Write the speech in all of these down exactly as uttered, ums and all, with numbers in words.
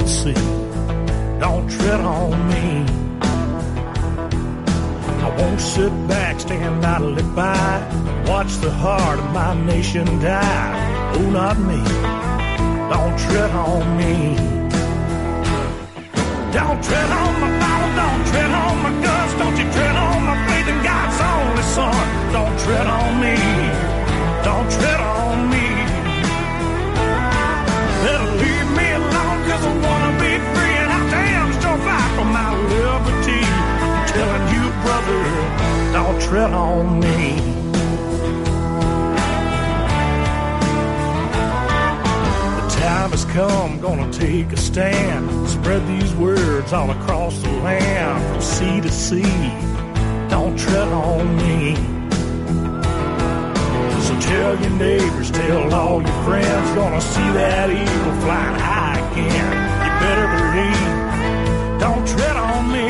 can see. Don't tread on me. I won't sit back, stand idly by, watch the heart of my nation die. Oh, not me. Don't tread on me. Don't tread on my Bible, don't tread on my guts, don't you tread on my faith in God's only Son. Don't tread on me. Don't tread on me. Better leave me alone, cause I wanna be free, and I damn sure fight for my liberty. I'm telling you, brother, don't tread on me. The time has come, gonna take a stand, spread these words all across the land, from sea to sea. Don't tread on me. So tell your neighbors, tell all your friends, gonna see that eagle flying high again. You better believe, don't tread on me.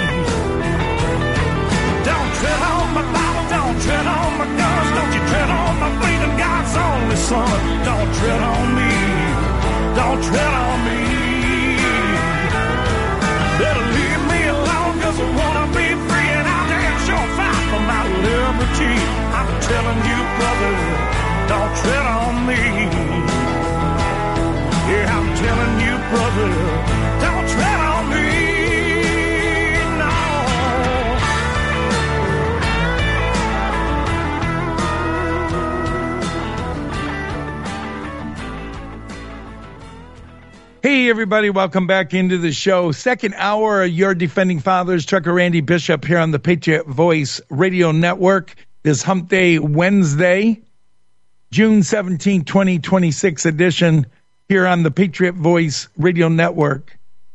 Don't tread on my Bible, don't tread on my guns, don't you tread on my faith in God's only Son. Don't tread on me, don't tread on me. Better leave me alone, cause I wanna be free, and I'll damn sure fight for my liberty. I'm telling you, brother, don't tread on me. Yeah, I'm telling you, brother, don't tread on me. No. Hey, everybody, welcome back into the show. Second hour of Your Defending Fathers. Trucker Randy Bishop here on the Patriot Voice Radio Network. This Hump Day Wednesday, June seventeenth, twenty twenty-six edition here on the Patriot Voice Radio Network.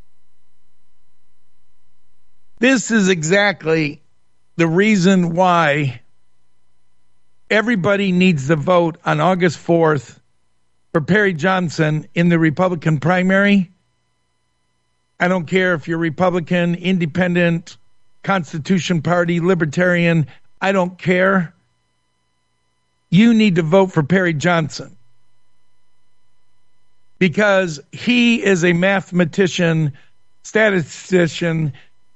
This is exactly the reason why everybody needs to vote on August fourth for Perry Johnson in the Republican primary. I don't care if you're Republican, Independent, Constitution Party, Libertarian, I don't care. You need to vote for Perry Johnson because he is a mathematician, statistician,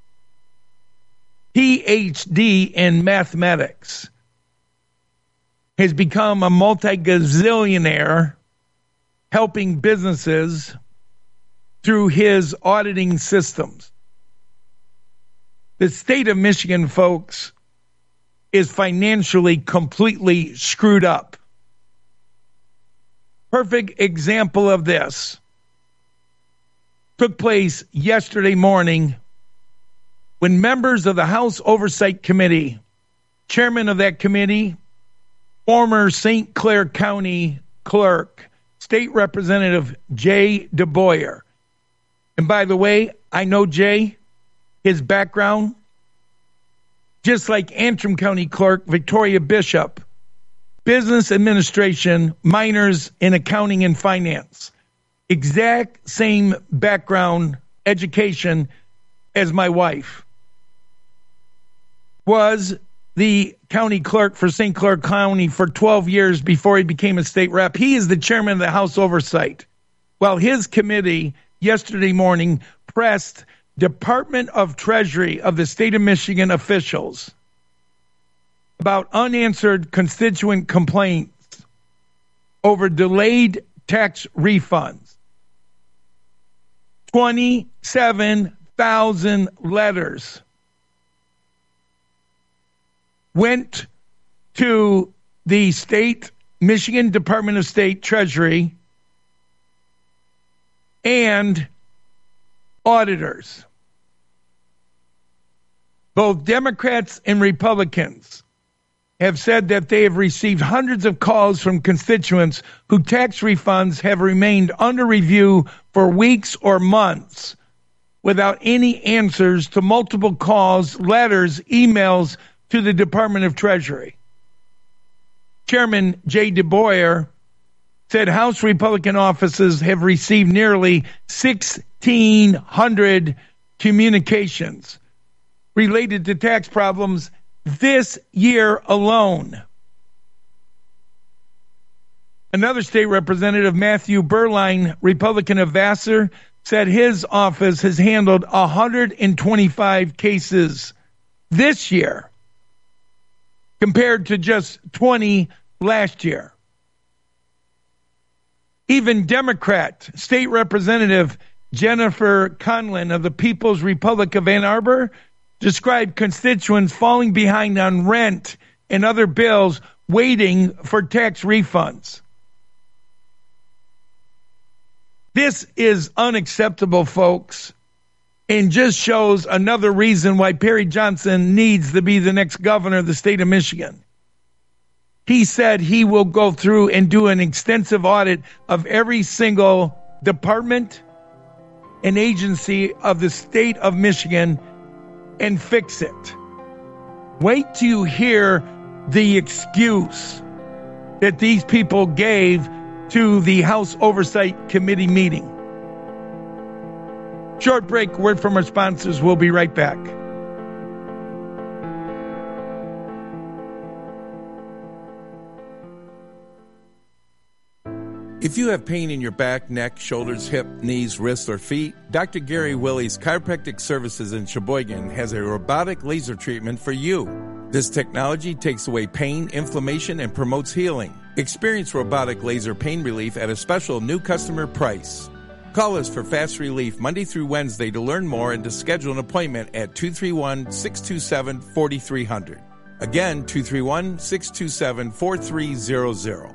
P H D in mathematics, has become a multi-gazillionaire helping businesses through his auditing systems. The state of Michigan, folks, is financially completely screwed up. Perfect example of this took place yesterday morning when members of the House Oversight Committee, chairman of that committee, former Saint Clair County clerk, State Representative Jay DeBoyer. And by the way, I know Jay, his background, just like Antrim County Clerk Victoria Bishop, business administration, minors in accounting and finance. Exact same background, education as my wife. Was the county clerk for Saint Clair County for twelve years before he became a state rep. He is the chairman of the House Oversight. Well, his committee yesterday morning pressed Department of Treasury of the state of Michigan officials about unanswered constituent complaints over delayed tax refunds. twenty-seven thousand letters went to the state, Michigan Department of State Treasury and auditors. Both Democrats and Republicans have said that they have received hundreds of calls from constituents whose tax refunds have remained under review for weeks or months without any answers to multiple calls, letters, emails to the Department of Treasury. Chairman Jay DeBoyer said House Republican offices have received nearly sixteen hundred communications related to tax problems this year alone. Another state representative, Matthew Berline, Republican of Vassar, said his office has handled one hundred twenty-five cases this year compared to just twenty last year. Even Democrat State Representative Jennifer Conlin of the People's Republic of Ann Arbor described constituents falling behind on rent and other bills waiting for tax refunds. This is unacceptable, folks, and just shows another reason why Perry Johnson needs to be the next governor of the state of Michigan. He said he will go through and do an extensive audit of every single department and agency of the state of Michigan and fix it. Wait till you hear the excuse that these people gave to the House Oversight Committee meeting. Short break, word from our sponsors. We'll be right back. If you have pain in your back, neck, shoulders, hip, knees, wrists, or feet, Doctor Gary Willie's Chiropractic Services in Sheboygan has a robotic laser treatment for you. This technology takes away pain, inflammation, and promotes healing. Experience robotic laser pain relief at a special new customer price. Call us for fast relief Monday through Wednesday to learn more and to schedule an appointment at two three one, six two seven, four three zero zero. Again, two three one, six two seven, four three zero zero.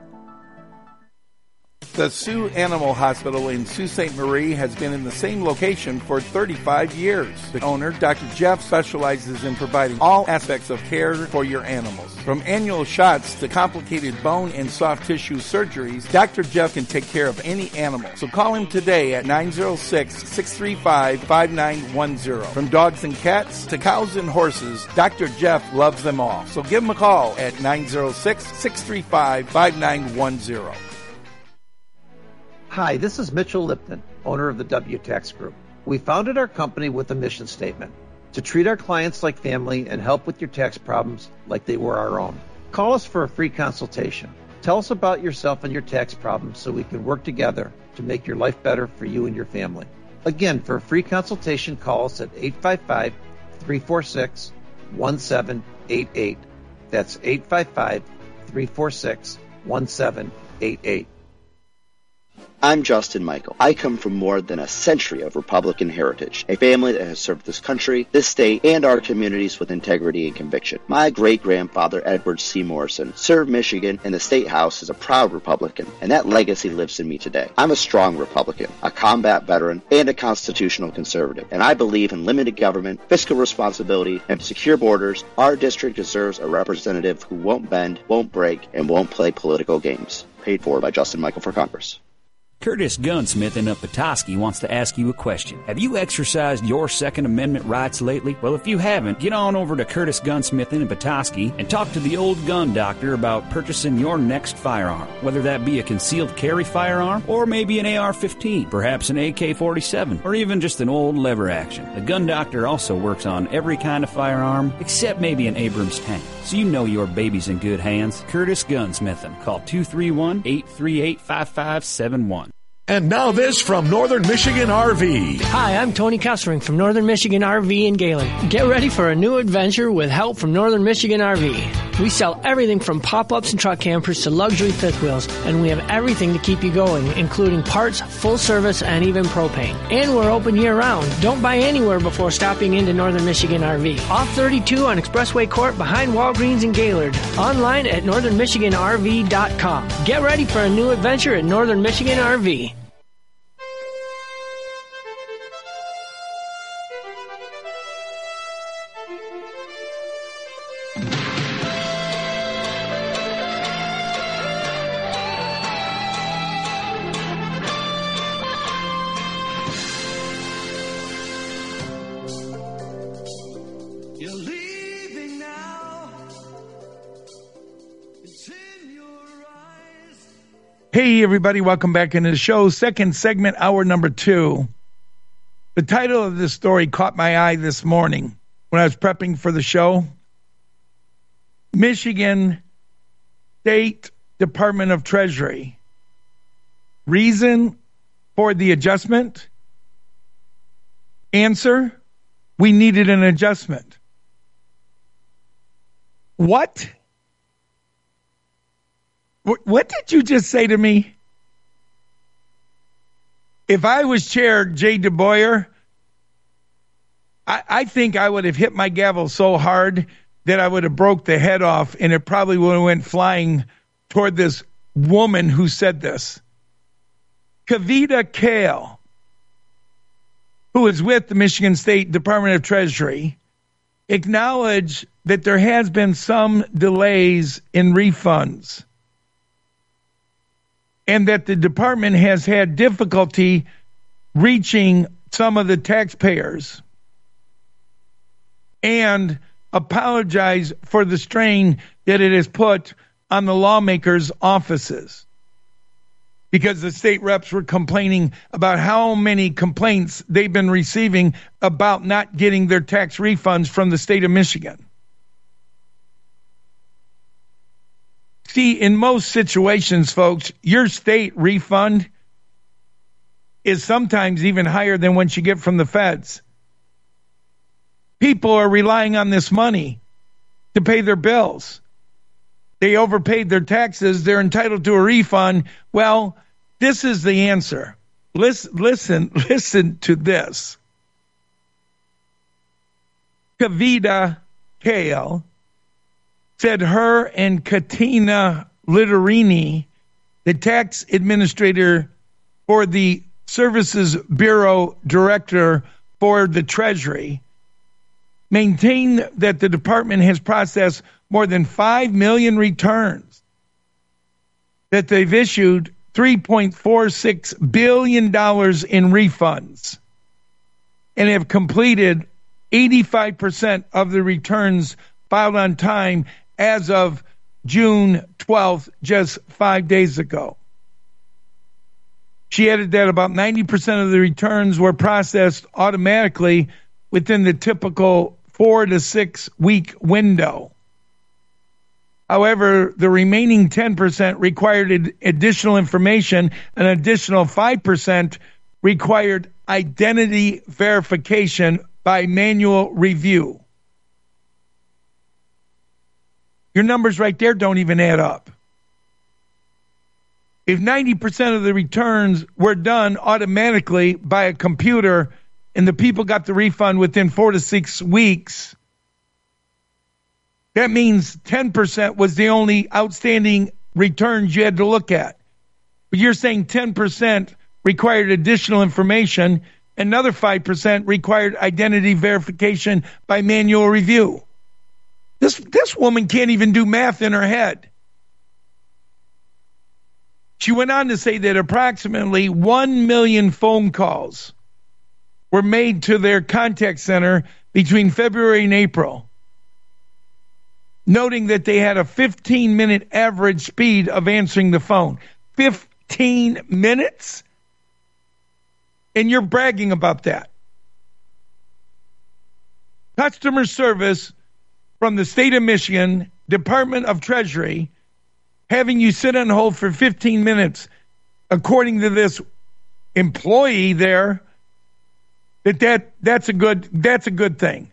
The Sioux Animal Hospital in Sault Ste. Marie has been in the same location for thirty-five years. The owner, Doctor Jeff, specializes in providing all aspects of care for your animals. From annual shots to complicated bone and soft tissue surgeries, Doctor Jeff can take care of any animal. So call him today at nine oh six, six three five, five nine one zero. From dogs and cats to cows and horses, Doctor Jeff loves them all. So give him a call at nine oh six, six three five, five nine one zero. Hi, this is Mitchell Lipton, owner of the W Tax Group. We founded our company with a mission statement: to treat our clients like family and help with your tax problems like they were our own. Call us for a free consultation. Tell us about yourself and your tax problems so we can work together to make your life better for you and your family. Again, for a free consultation, call us at eight five five, three four six, one seven eight eight. That's eight five five, three four six, one seven eight eight. I'm Justin Michael. I come from more than a century of Republican heritage, a family that has served this country, this state, and our communities with integrity and conviction. My great-grandfather, Edward C. Morrison, served Michigan in the State House as a proud Republican, and that legacy lives in me today. I'm a strong Republican, a combat veteran, and a constitutional conservative, and I believe in limited government, fiscal responsibility, and secure borders. Our district deserves a representative who won't bend, won't break, and won't play political games. Paid for by Justin Michael for Congress. Curtis Gunsmith in Petoskey wants to ask you a question. Have you exercised your Second Amendment rights lately? Well, if you haven't, get on over to Curtis Gunsmith in Petoskey and talk to the old gun doctor about purchasing your next firearm, whether that be a concealed carry firearm or maybe an A R fifteen, perhaps an A K forty-seven, or even just an old lever action. The gun doctor also works on every kind of firearm except maybe an Abrams tank. So you know your baby's in good hands. Curtis Gunsmith. Call two three one, eight three eight, five five seven one. And now this from Northern Michigan R V. Hi, I'm Tony Kessering from Northern Michigan R V in Gaylord. Get ready for a new adventure with help from Northern Michigan R V. We sell everything from pop-ups and truck campers to luxury fifth wheels, and we have everything to keep you going, including parts, full service, and even propane. And we're open year-round. Don't buy anywhere before stopping into Northern Michigan R V. Off thirty-two on Expressway Court behind Walgreens in Gaylord. Online at northern michigan r v dot com. Get ready for a new adventure at Northern Michigan R V. Hey, everybody, welcome back into the show. Second segment, hour number two. The title of this story caught my eye this morning when I was prepping for the show. Michigan State Department of Treasury. Reason for the adjustment? Answer, we needed an adjustment. What? What did you just say to me? If I was Chair Jay DeBoyer, I, I think I would have hit my gavel so hard that I would have broke the head off, and it probably would have went flying toward this woman who said this. Kavita Kale, who is with the Michigan State Department of Treasury, acknowledged that there has been some delays in refunds and that the department has had difficulty reaching some of the taxpayers, and apologize for the strain that it has put on the lawmakers' offices, because the state reps were complaining about how many complaints they've been receiving about not getting their tax refunds from the state of Michigan. See, in most situations, folks, your state refund is sometimes even higher than what you get from the feds. People are relying on this money to pay their bills. They overpaid their taxes. They're entitled to a refund. Well, this is the answer. Listen, listen, listen to this. Kavita Kale said her and Katina Littorini, the tax administrator for the Services Bureau Director for the Treasury, maintain that the department has processed more than five million returns, that they've issued three point four six billion dollars in refunds, and have completed eighty-five percent of the returns filed on time as of June twelfth, just five days ago. She added that about ninety percent of the returns were processed automatically within the typical four to six week window. However, the remaining ten percent required additional information. An additional five percent required identity verification by manual review. Your numbers right there don't even add up. If ninety percent of the returns were done automatically by a computer and the people got the refund within four to six weeks, that means ten percent was the only outstanding returns you had to look at. But you're saying ten percent required additional information, another five percent required identity verification by manual review. This, this woman can't even do math in her head. She went on to say that approximately one million phone calls were made to their contact center between February and April, noting that they had a fifteen minute average speed of answering the phone. fifteen minutes? And you're bragging about that. Customer service from the state of Michigan, Department of Treasury, having you sit on hold for fifteen minutes, according to this employee there, that, that that's a good that's a good thing.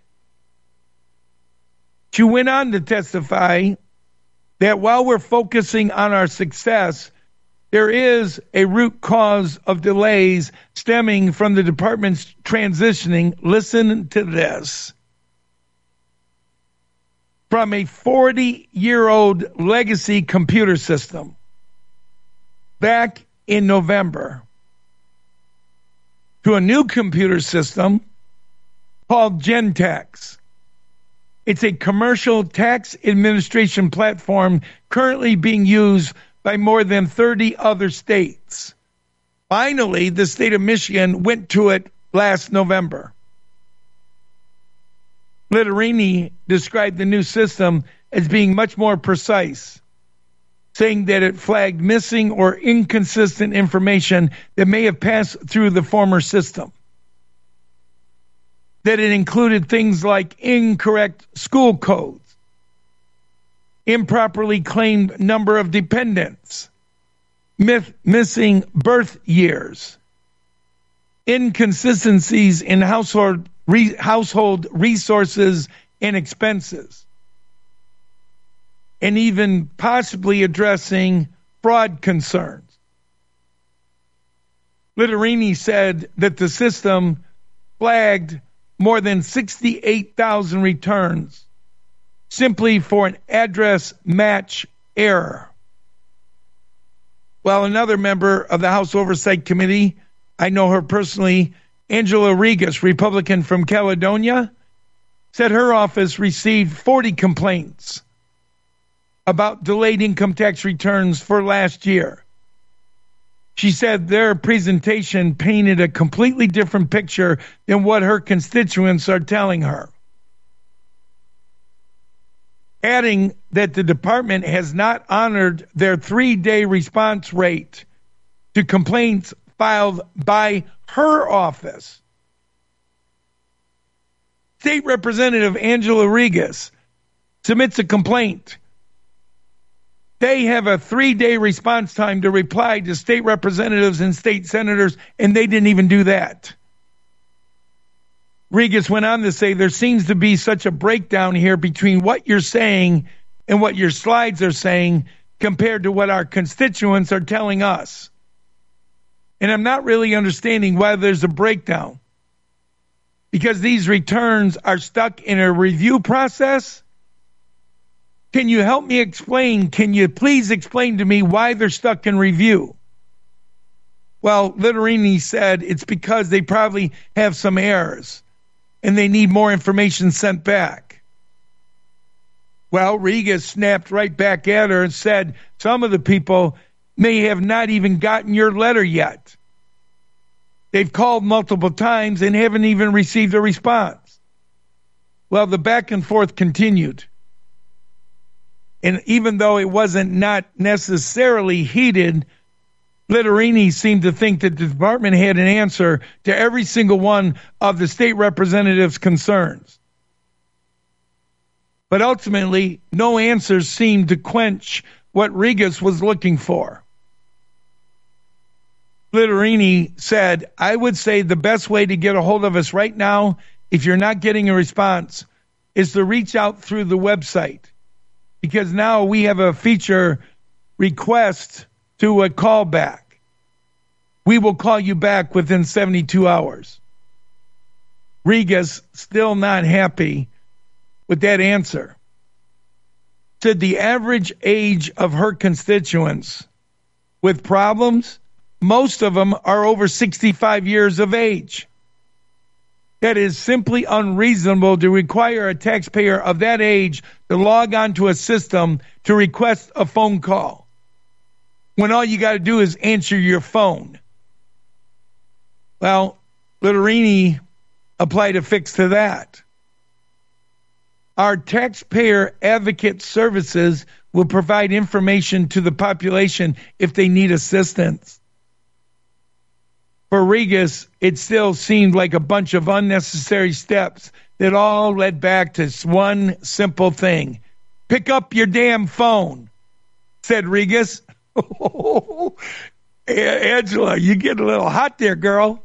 She went on to testify that while we're focusing on our success, there is a root cause of delays stemming from the department's transitioning. Listen to this. From a forty-year-old legacy computer system back in November to a new computer system called Gentex. It's a commercial tax administration platform currently being used by more than thirty other states. Finally, the state of Michigan went to it last November. Littorini described the new system as being much more precise, saying that it flagged missing or inconsistent information that may have passed through the former system. That it included things like incorrect school codes, improperly claimed number of dependents, myth, missing birth years, inconsistencies in household re, household resources and expenses, and even possibly addressing fraud concerns. Littorini said that the system flagged more than sixty-eight thousand returns simply for an address match error. Well, another member of the House Oversight Committee, I know her personally, Angela Regas, Republican from Caledonia, said her office received forty complaints about delayed income tax returns for last year. She said their presentation painted a completely different picture than what her constituents are telling her, adding that the department has not honored their three-day response rate to complaints filed by her office. State Representative Angela Regas submits a complaint. They have a three-day response time to reply to state representatives and state senators, and they didn't even do that. Regas went on to say there seems to be such a breakdown here between what you're saying and what your slides are saying compared to what our constituents are telling us. And I'm not really understanding why there's a breakdown, because these returns are stuck in a review process. Can you help me explain? Can you please explain to me why they're stuck in review? Well, Littorini said it's because they probably have some errors and they need more information sent back. Well, Regas snapped right back at her and said some of the people may have not even gotten your letter yet. They've called multiple times and haven't even received a response. Well, the back and forth continued. And even though it wasn't not necessarily heated, Littorini seemed to think that the department had an answer to every single one of the state representatives' concerns. But ultimately, no answers seemed to quench what Regas was looking for. Littorini said, I would say the best way to get a hold of us right now, if you're not getting a response, is to reach out through the website. Because now we have a feature request to a callback. We will call you back within seventy-two hours. Regas still not happy with that answer. Said the average age of her constituents with problems, most of them are over sixty-five years of age. That is simply unreasonable to require a taxpayer of that age to log on to a system to request a phone call, when all you got to do is answer your phone. Well, Littorini applied a fix to that. Our taxpayer advocate services will provide information to the population if they need assistance. For Regas, it still seemed like a bunch of unnecessary steps that all led back to one simple thing. Pick up your damn phone, said Regas. Oh, Angela, you get a little hot there, girl.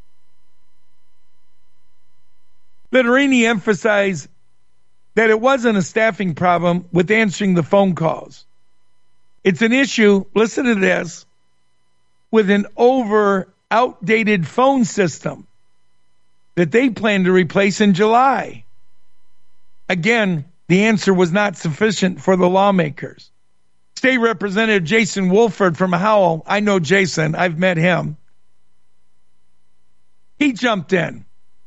Littorini emphasized that it wasn't a staffing problem with answering the phone calls. It's an issue, listen to this, with an over outdated phone system that they plan to replace in July. Again, the answer was not sufficient for the lawmakers. State Representative Jason Wolford from Howell, I know Jason, I've met him. He jumped in.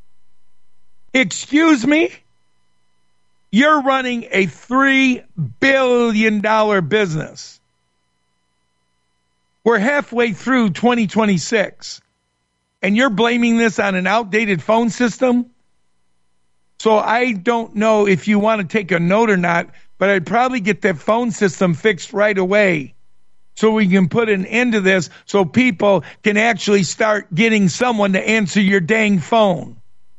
Excuse me? You're running a three billion dollars business. We're halfway through twenty twenty-six, and you're blaming this on an outdated phone system? So I don't know if you want to take a note or not, but I'd probably get that phone system fixed right away so we can put an end to this so people can actually start getting someone to answer your dang phone.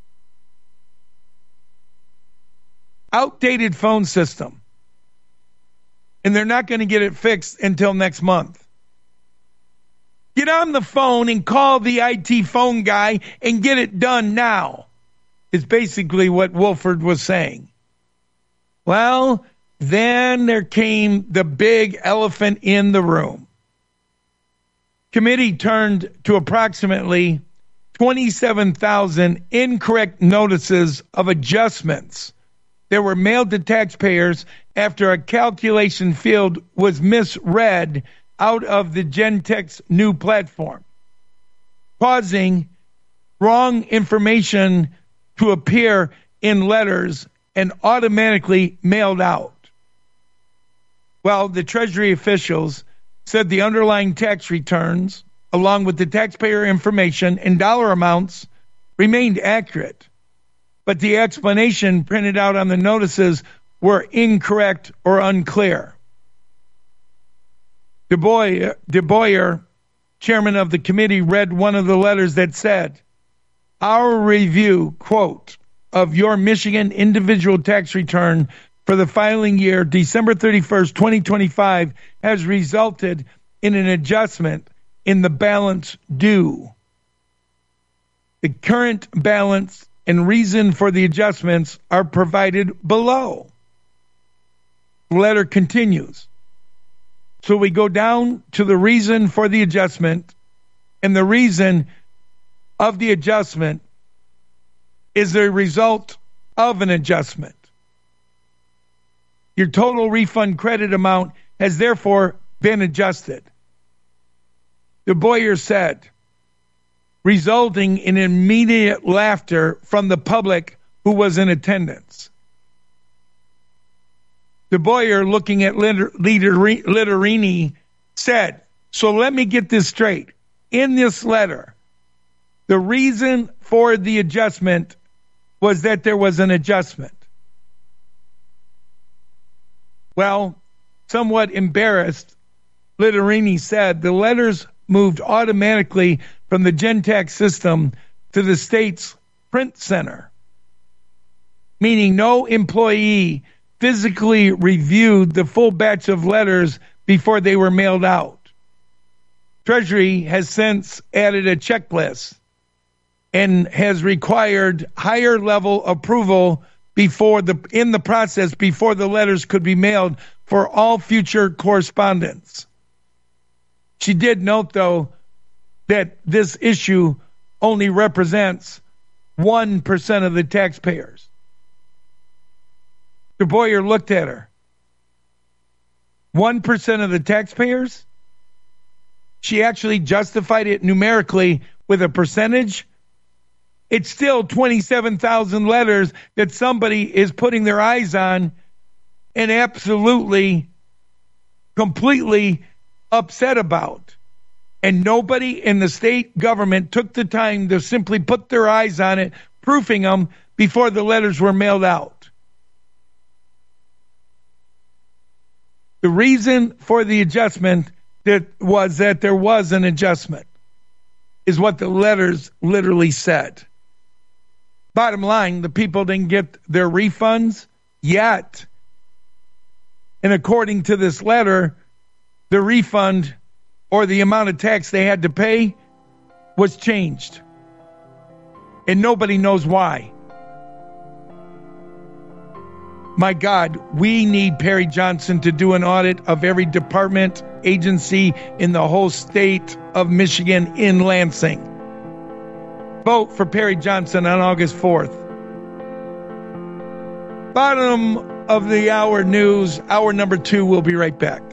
Outdated phone system. And they're not going to get it fixed until next month. Get on the phone and call the I T phone guy and get it done now, is basically what Wolford was saying. Well, then there came the big elephant in the room. Committee turned to approximately twenty-seven thousand incorrect notices of adjustments that were mailed to taxpayers after a calculation field was misread out of the Gentex new platform, causing wrong information to appear in letters and automatically mailed out. Well, the Treasury officials said the underlying tax returns, along with the taxpayer information and dollar amounts, remained accurate, but the explanation printed out on the notices were incorrect or unclear. Du Bois, Du Bois, chairman of the committee, read one of the letters that said, "Our review, quote, of your Michigan individual tax return for the filing year December thirty-first, twenty twenty-five has resulted in an adjustment in the balance due. The current balance and reason for the adjustments are provided below." The letter continues. So we go down to the reason for the adjustment, and the reason of the adjustment is the result of an adjustment. Your total refund credit amount has therefore been adjusted. Du Bois said, resulting in immediate laughter from the public who was in attendance. Du Bois, looking at Littorini, said, "So let me get this straight. In this letter, the reason for the adjustment was that there was an adjustment." Well, somewhat embarrassed, Littorini said the letters moved automatically from the Gentex system to the state's print center, meaning no employee physically reviewed the full batch of letters before they were mailed out. Treasury has since added a checklist and has required higher level approval before the in the process before the letters could be mailed for all future correspondence. She did note, though, that this issue only represents one percent of the taxpayers. Du Bois looked at her. one percent of the taxpayers? She actually justified it numerically with a percentage. It's still twenty-seven thousand letters that somebody is putting their eyes on and absolutely, completely upset about. And nobody in the state government took the time to simply put their eyes on it, proofing them before the letters were mailed out. The reason for the adjustment that was that there was an adjustment is what the letters literally said. Bottom line, the people didn't get their refunds yet. And according to this letter, the refund or the amount of tax they had to pay was changed. And nobody knows why. My God, we need Perry Johnson to do an audit of every department, agency in the whole state of Michigan in Lansing. Vote for Perry Johnson on August fourth. Bottom of the hour news, hour number two. We'll be right back.